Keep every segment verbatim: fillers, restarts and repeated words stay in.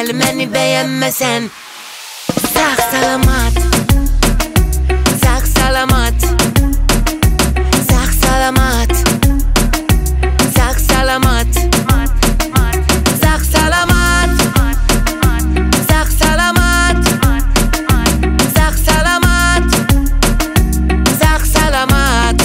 Məsəl məni bəyənməsən. Sağ salamat, sağ salamat, sağ salamat, sağ salamat, sağ salamat, sağ salamat, sağ salamat, sağ salamat.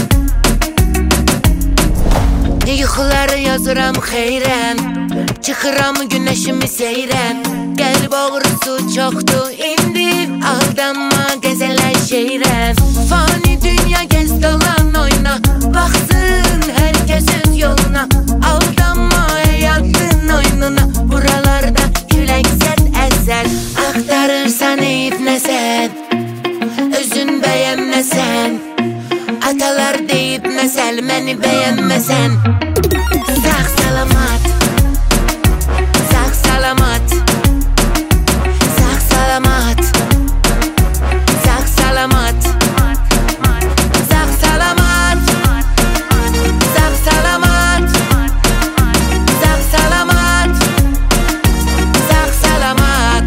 Yuxuları yazıram xeyrən, çıxıram günəşimi seyrən. Qəlb ağrısı çoxdur indi, aldanma qəzələşeyrən. Fani dünya gəz dolan oyna, baxsın hər kəs öz yoluna. Aldanma həyatın oyununa, buralarda külək sərt əsər. Axtarırsan eyib nəsən, özün bəyənməsən. Atalar deyib məsəl məni bəyənməsən. Sağ salamat, sağ salamat, sağ salamat, sağ salamat, sağ salamat, sağ salamat, sağ salamat, sağ salamat.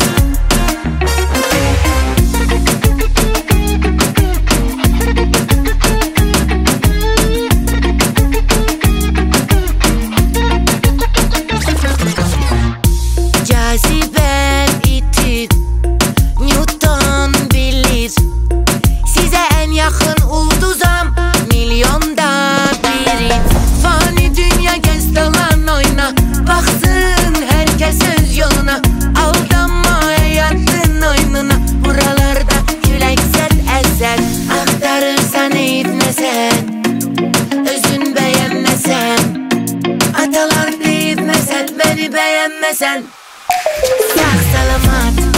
Cazibən itir, Newton bilir. Sizə ən yaxın ulduzam, milyonda biri. Fani dünya gəz dolan oyna, baxsın hər kəs öz yoluna. Aldanma həyatın oyununa, buralarda külək sərt əsər. Axtarırsan eyib nəsən, özün bəyənməsən. Atalar deyib məsəl məni bəyənməsən. Sağ salamat,